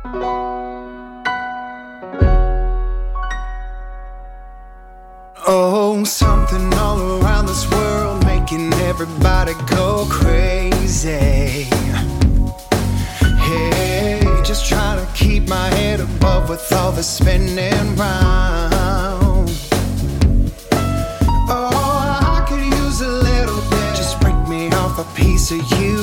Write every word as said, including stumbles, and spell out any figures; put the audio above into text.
Oh, something all around this world making everybody go crazy. Hey, just trying to keep my head above with all the spinning round. Oh, I could use a little bit. Just break me off a piece of you